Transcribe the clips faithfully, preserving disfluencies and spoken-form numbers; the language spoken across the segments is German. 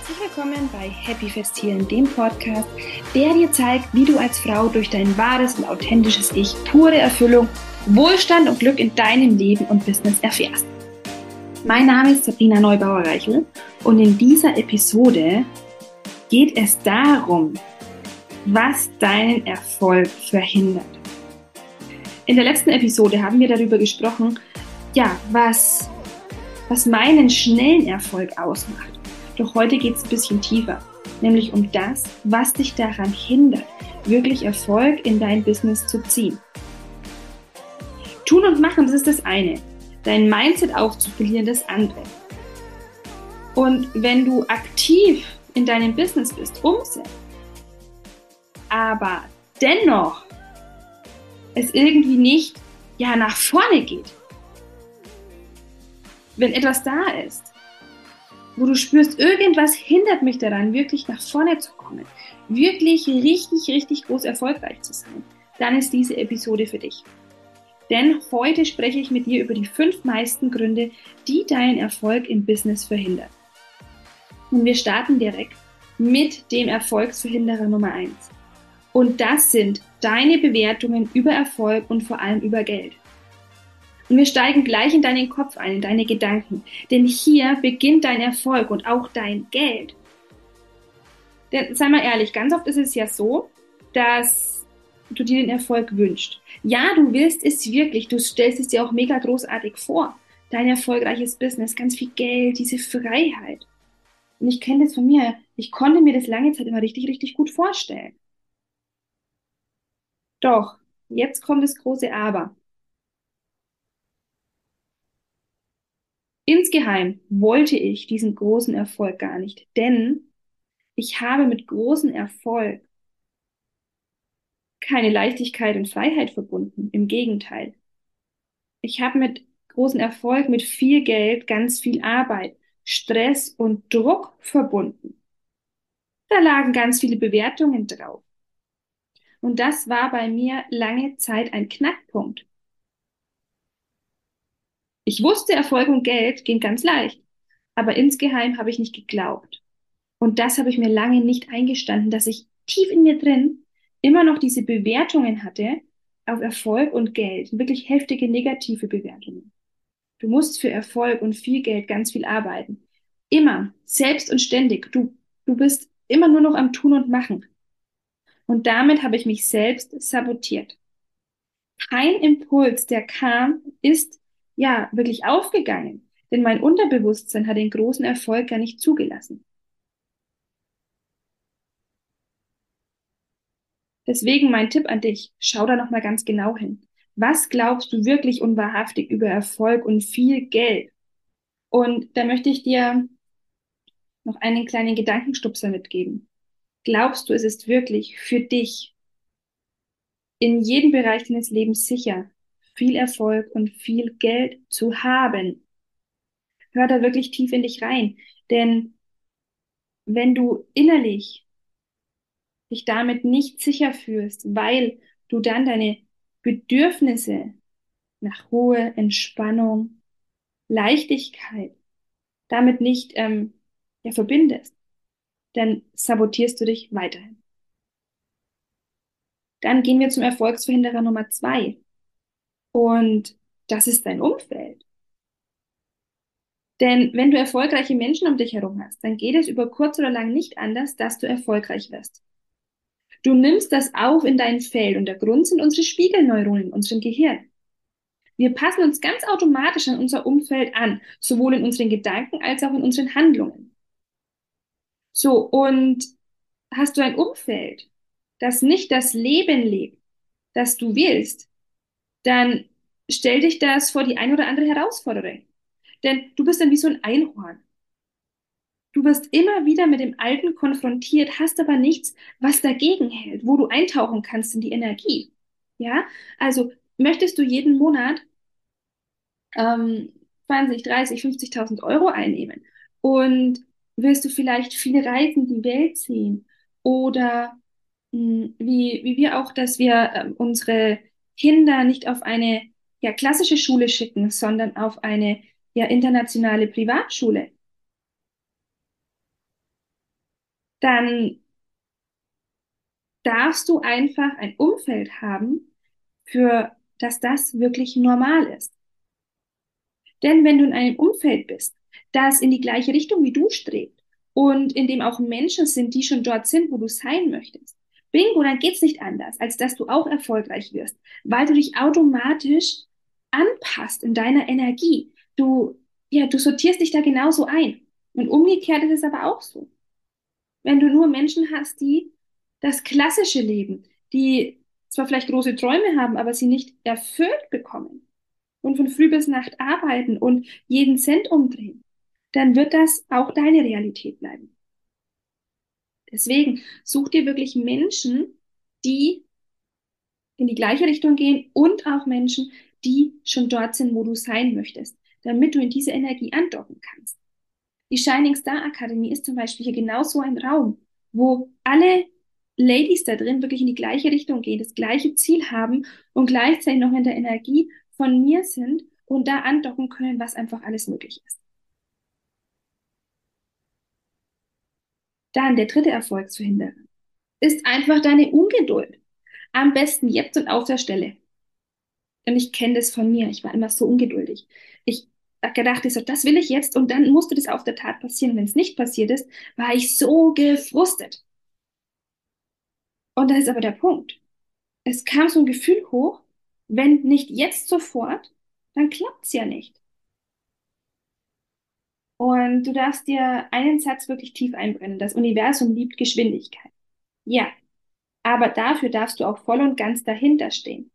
Herzlich willkommen bei Happy Festieren, dem Podcast, der dir zeigt, wie du als Frau durch dein wahres und authentisches Ich pure Erfüllung, Wohlstand und Glück in deinem Leben und Business erfährst. Mein Name ist Sabrina Neubauer-Reichel und in dieser Episode geht es darum, was deinen Erfolg verhindert. In der letzten Episode haben wir darüber gesprochen, ja, was, was meinen schnellen Erfolg ausmacht. Doch heute geht es ein bisschen tiefer, nämlich um das, was dich daran hindert, wirklich Erfolg in dein Business zu ziehen. Tun und machen, das ist das eine. Dein Mindset aufzupolieren, das andere. Und wenn du aktiv in deinem Business bist, umsetzt, aber dennoch es irgendwie nicht ja, nach vorne geht, wenn etwas da ist, wo du spürst, irgendwas hindert mich daran, wirklich nach vorne zu kommen, wirklich richtig, richtig groß erfolgreich zu sein, dann ist diese Episode für dich. Denn heute spreche ich mit dir über die fünf meisten Gründe, die deinen Erfolg im Business verhindern. Und wir starten direkt mit dem Erfolgsverhinderer Nummer eins. Und das sind deine Bewertungen über Erfolg und vor allem über Geld. Und wir steigen gleich in deinen Kopf ein, in deine Gedanken. Denn hier beginnt dein Erfolg und auch dein Geld. Denn sei mal ehrlich, ganz oft ist es ja so, dass du dir den Erfolg wünschst. Ja, du willst es wirklich, du stellst es dir auch mega großartig vor. Dein erfolgreiches Business, ganz viel Geld, diese Freiheit. Und ich kenne das von mir, ich konnte mir das lange Zeit immer richtig, richtig gut vorstellen. Doch, jetzt kommt das große Aber. Insgeheim wollte ich diesen großen Erfolg gar nicht, denn ich habe mit großem Erfolg keine Leichtigkeit und Freiheit verbunden. Im Gegenteil. Ich habe mit großem Erfolg, mit viel Geld, ganz viel Arbeit, Stress und Druck verbunden. Da lagen ganz viele Bewertungen drauf. Und das war bei mir lange Zeit ein Knackpunkt. Ich wusste, Erfolg und Geld gehen ganz leicht, aber insgeheim habe ich nicht geglaubt. Und das habe ich mir lange nicht eingestanden, dass ich tief in mir drin immer noch diese Bewertungen hatte auf Erfolg und Geld, wirklich heftige negative Bewertungen. Du musst für Erfolg und viel Geld ganz viel arbeiten. Immer, selbst und ständig. Du, du bist immer nur noch am Tun und Machen. Und damit habe ich mich selbst sabotiert. Kein Impuls, der kam, ist ja wirklich aufgegangen, denn mein Unterbewusstsein hat den großen Erfolg gar nicht zugelassen. Deswegen mein Tipp an dich, schau da nochmal ganz genau hin. Was glaubst du wirklich und wahrhaftig über Erfolg und viel Geld? Und da möchte ich dir noch einen kleinen Gedankenstupser mitgeben. Glaubst du, es ist wirklich für dich in jedem Bereich deines Lebens sicher, viel Erfolg und viel Geld zu haben? Hör da wirklich tief in dich rein, denn wenn du innerlich dich damit nicht sicher fühlst, weil du dann deine Bedürfnisse nach Ruhe, Entspannung, Leichtigkeit damit nicht ähm, ja, verbindest, dann sabotierst du dich weiterhin. Dann gehen wir zum Erfolgsverhinderer Nummer zwei. Und das ist dein Umfeld. Denn wenn du erfolgreiche Menschen um dich herum hast, dann geht es über kurz oder lang nicht anders, dass du erfolgreich wirst. Du nimmst das auf in dein Feld und der Grund sind unsere Spiegelneuronen in unserem Gehirn. Wir passen uns ganz automatisch an unser Umfeld an, sowohl in unseren Gedanken als auch in unseren Handlungen. So, und hast du ein Umfeld, das nicht das Leben lebt, das du willst, dann stell dich das vor die ein oder andere Herausforderung. Denn du bist dann wie so ein Einhorn. Du wirst immer wieder mit dem Alten konfrontiert, hast aber nichts, was dagegen hält, wo du eintauchen kannst in die Energie. Ja, also möchtest du jeden Monat ähm, zwanzig, dreißig, fünfzigtausend Euro einnehmen und willst du vielleicht viele Reisen die Welt sehen oder mh, wie, wie wir auch, dass wir ähm, unsere Kinder nicht auf eine ja, klassische Schule schicken, sondern auf eine ja, internationale Privatschule. dann darfst du einfach ein Umfeld haben, für dass das wirklich normal ist. Denn wenn du in einem Umfeld bist, das in die gleiche Richtung wie du strebt und in dem auch Menschen sind, die schon dort sind, wo du sein möchtest, bingo, dann geht's nicht anders, als dass du auch erfolgreich wirst, weil du dich automatisch anpasst in deiner Energie. Du, ja, du sortierst dich da genauso ein. Und umgekehrt ist es aber auch so. Wenn du nur Menschen hast, die das klassische Leben, die zwar vielleicht große Träume haben, aber sie nicht erfüllt bekommen und von früh bis Nacht arbeiten und jeden Cent umdrehen, dann wird das auch deine Realität bleiben. Deswegen such dir wirklich Menschen, die in die gleiche Richtung gehen und auch Menschen, die schon dort sind, wo du sein möchtest, damit du in diese Energie andocken kannst. Die Shining Star Akademie ist zum Beispiel hier genau so ein Raum, wo alle Ladies da drin wirklich in die gleiche Richtung gehen, das gleiche Ziel haben und gleichzeitig noch in der Energie von mir sind und da andocken können, was einfach alles möglich ist. Dann der dritte Erfolgsverhinderer ist einfach deine Ungeduld. Am besten jetzt und auf der Stelle. Und ich kenne das von mir. Ich war immer so ungeduldig. Ich habe gedacht, ich so, das will ich jetzt und dann musste das auf der Tat passieren. Wenn es nicht passiert ist, war ich so gefrustet. Und das ist aber der Punkt. Es kam so ein Gefühl hoch, wenn nicht jetzt sofort, dann klappt's ja nicht. Und du darfst dir einen Satz wirklich tief einbrennen. Das Universum liebt Geschwindigkeit. Ja, aber dafür darfst du auch voll und ganz dahinter stehen.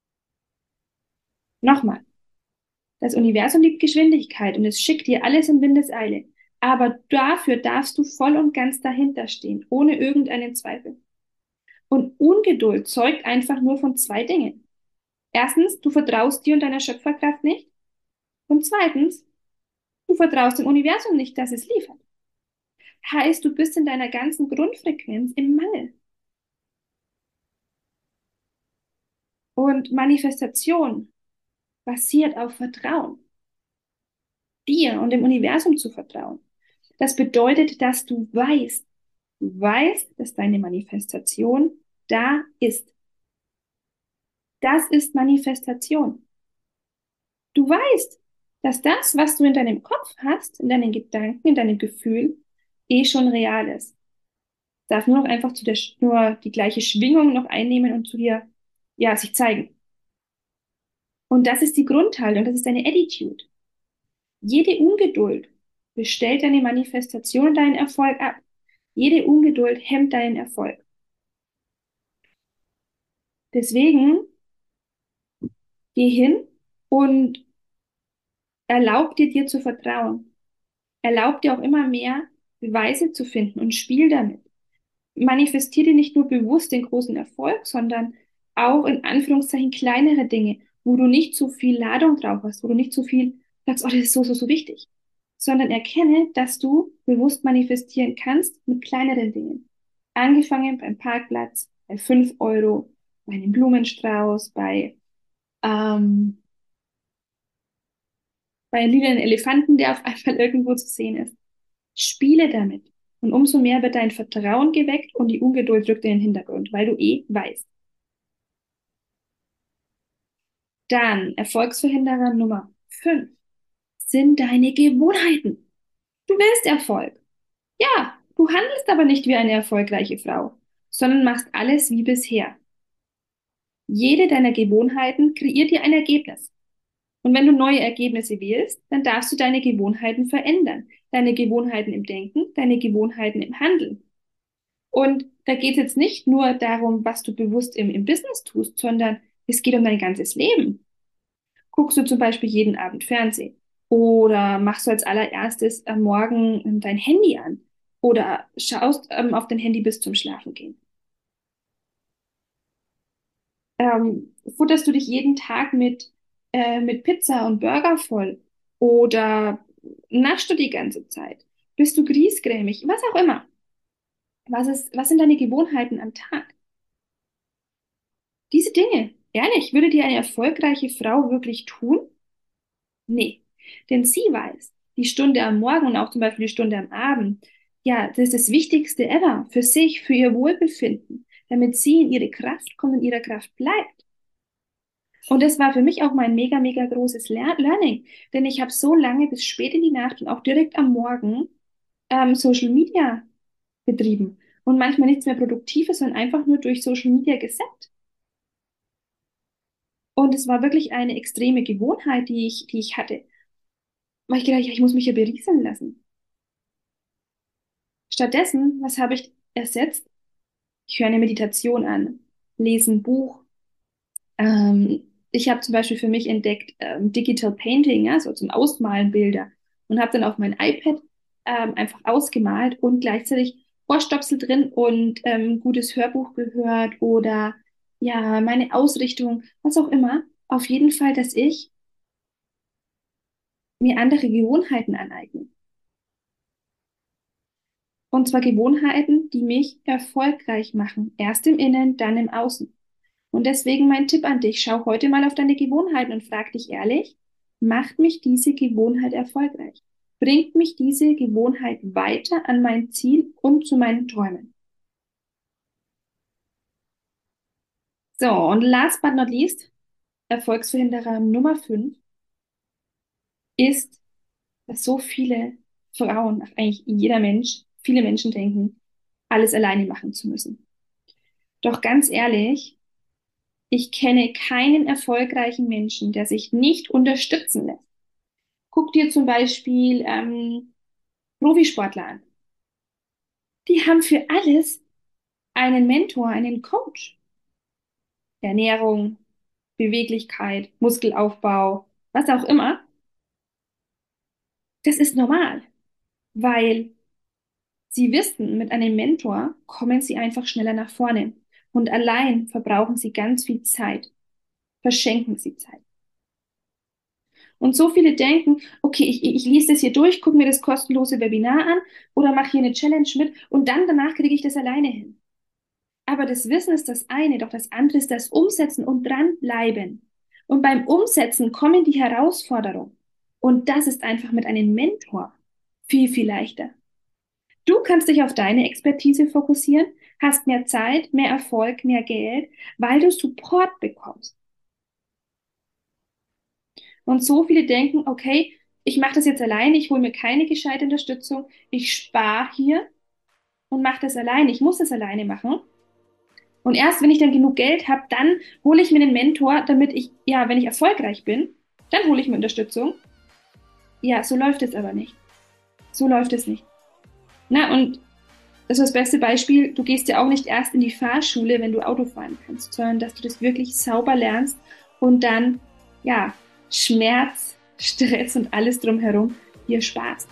Nochmal. Das Universum liebt Geschwindigkeit und es schickt dir alles in Windeseile. Aber dafür darfst du voll und ganz dahinter stehen, ohne irgendeinen Zweifel. Und Ungeduld zeugt einfach nur von zwei Dingen. Erstens, du vertraust dir und deiner Schöpferkraft nicht. Und zweitens, du vertraust dem Universum nicht, dass es liefert. Heißt, du bist in deiner ganzen Grundfrequenz im Mangel. Und Manifestation basiert auf Vertrauen. Dir und dem Universum zu vertrauen. Das bedeutet, dass du weißt, du weißt, dass deine Manifestation da ist. Das ist Manifestation. Du weißt, dass das, was du in deinem Kopf hast, in deinen Gedanken, in deinem Gefühl, eh schon real ist. Darf nur noch einfach zu der, nur die gleiche Schwingung noch einnehmen und zu dir, ja, sich zeigen. Und das ist die Grundhaltung, das ist deine Attitude. Jede Ungeduld bestellt deine Manifestation und deinen Erfolg ab. Jede Ungeduld hemmt deinen Erfolg. Deswegen geh hin und erlaub dir, dir zu vertrauen. Erlaub dir auch immer mehr Beweise zu finden und spiel damit. Manifestiere nicht nur bewusst den großen Erfolg, sondern auch in Anführungszeichen kleinere Dinge, wo du nicht so viel Ladung drauf hast, wo du nicht so viel sagst, oh, das ist so, so, so wichtig, sondern erkenne, dass du bewusst manifestieren kannst mit kleineren Dingen. Angefangen beim Parkplatz, bei fünf Euro, bei einem Blumenstrauß, bei, ähm, bei einem lilanen Elefanten, der auf einmal irgendwo zu sehen ist. Spiele damit. Und umso mehr wird dein Vertrauen geweckt und die Ungeduld rückt in den Hintergrund, weil du eh weißt. Dann Erfolgsverhinderer Nummer fünf sind deine Gewohnheiten. Du willst Erfolg. Ja, du handelst aber nicht wie eine erfolgreiche Frau, sondern machst alles wie bisher. Jede deiner Gewohnheiten kreiert dir ein Ergebnis. Und wenn du neue Ergebnisse wählst, dann darfst du deine Gewohnheiten verändern. Deine Gewohnheiten im Denken, deine Gewohnheiten im Handeln. Und da geht es jetzt nicht nur darum, was du bewusst im, im Business tust, sondern es geht um dein ganzes Leben. Guckst du zum Beispiel jeden Abend Fernsehen oder machst du als allererstes am Morgen ähm, dein Handy an oder schaust ähm, auf dein Handy bis zum Schlafengehen. Ähm, futterst du dich jeden Tag mit, äh, mit Pizza und Burger voll oder naschst du die ganze Zeit? Bist du griesgrämig? Was auch immer. Was ist, was sind deine Gewohnheiten am Tag? Diese Dinge, ehrlich, würde dir eine erfolgreiche Frau wirklich tun? Nee, denn sie weiß, die Stunde am Morgen und auch zum Beispiel die Stunde am Abend, ja, das ist das Wichtigste ever für sich, für ihr Wohlbefinden, damit sie in ihre Kraft kommt und in ihrer Kraft bleibt. Und das war für mich auch mein mega, mega großes Lear Learning, denn ich habe so lange bis spät in die Nacht und auch direkt am Morgen ähm, Social Media betrieben und manchmal nichts mehr Produktives, sondern einfach nur durch Social Media gesättigt. Und es war wirklich eine extreme Gewohnheit, die ich, die ich hatte. Weil ich gedacht, ja, ich muss mich ja berieseln lassen. Stattdessen, was habe ich ersetzt? Ich höre eine Meditation an, lese ein Buch. Ähm, ich habe zum Beispiel für mich entdeckt ähm, Digital Painting, ja, so zum Ausmalen Bilder. Und habe dann auf mein iPad ähm, einfach ausgemalt und gleichzeitig Ohrstöpsel drin und ähm, gutes Hörbuch gehört oder ja, meine Ausrichtung, was auch immer. Auf jeden Fall, dass ich mir andere Gewohnheiten aneigne. Und zwar Gewohnheiten, die mich erfolgreich machen. Erst im Innen, dann im Außen. Und deswegen mein Tipp an dich, schau heute mal auf deine Gewohnheiten und frag dich ehrlich, macht mich diese Gewohnheit erfolgreich? Bringt mich diese Gewohnheit weiter an mein Ziel und zu meinen Träumen? So, und last but not least, Erfolgsverhinderer Nummer fünf ist, dass so viele Frauen, ach, eigentlich jeder Mensch, viele Menschen denken, alles alleine machen zu müssen. Doch ganz ehrlich, ich kenne keinen erfolgreichen Menschen, der sich nicht unterstützen lässt. Guck dir zum Beispiel ähm, Profisportler an. Die haben für alles einen Mentor, einen Coach. Ernährung, Beweglichkeit, Muskelaufbau, was auch immer. Das ist normal, weil sie wissen, mit einem Mentor kommen sie einfach schneller nach vorne. Und allein verbrauchen sie ganz viel Zeit, verschenken sie Zeit. Und so viele denken, okay, ich, ich lese das hier durch, gucke mir das kostenlose Webinar an oder mache hier eine Challenge mit und dann danach kriege ich das alleine hin. Aber das Wissen ist das eine, doch das andere ist das Umsetzen und dranbleiben. Und beim Umsetzen kommen die Herausforderungen. Und das ist einfach mit einem Mentor viel, viel leichter. Du kannst dich auf deine Expertise fokussieren, hast mehr Zeit, mehr Erfolg, mehr Geld, weil du Support bekommst. Und so viele denken, okay, ich mache das jetzt alleine, ich hole mir keine gescheite Unterstützung, ich spare hier und mache das alleine, ich muss das alleine machen. Und erst wenn ich dann genug Geld habe, dann hole ich mir einen Mentor, damit ich, ja, wenn ich erfolgreich bin, dann hole ich mir Unterstützung. Ja, so läuft es aber nicht. So läuft es nicht. Na, und das ist das beste Beispiel, du gehst ja auch nicht erst in die Fahrschule, wenn du Auto fahren kannst, sondern dass du das wirklich sauber lernst und dann, ja, Schmerz, Stress und alles drumherum dir sparst.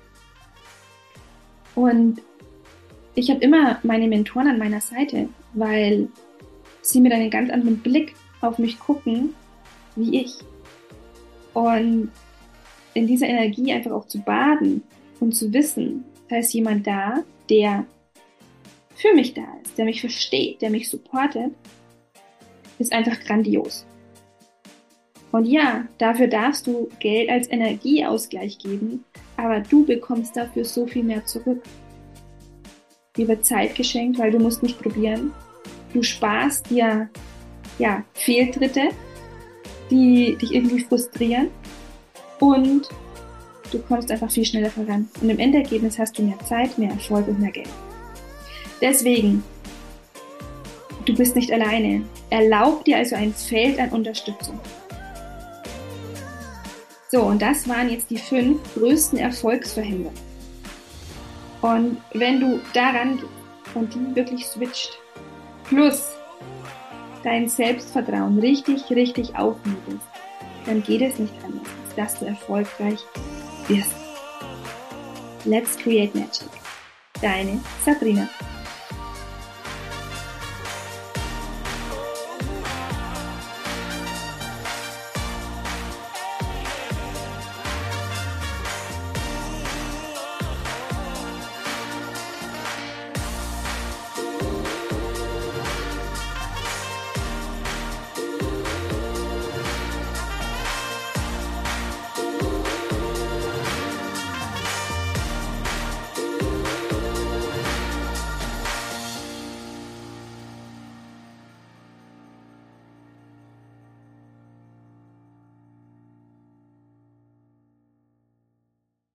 Und ich habe immer meine Mentoren an meiner Seite, weil sie mit einem ganz anderen Blick auf mich gucken, wie ich. Und in dieser Energie einfach auch zu baden und zu wissen, da ist jemand da, der für mich da ist, der mich versteht, der mich supportet, ist einfach grandios. Und ja, dafür darfst du Geld als Energieausgleich geben, aber du bekommst dafür so viel mehr zurück. Dir wird Zeit geschenkt, weil du musst nicht probieren. Du sparst dir ja, Fehltritte, die dich irgendwie frustrieren und du kommst einfach viel schneller voran. Und im Endergebnis hast du mehr Zeit, mehr Erfolg und mehr Geld. Deswegen, du bist nicht alleine. Erlaub dir also ein Feld an Unterstützung. So, und das waren jetzt die fünf größten Erfolgsverhinderer. Und wenn du daran gehst und die wirklich switcht, plus dein Selbstvertrauen richtig, richtig aufmöbelst, dann geht es nicht anders, als dass du erfolgreich wirst. Let's create magic. Deine Sabrina.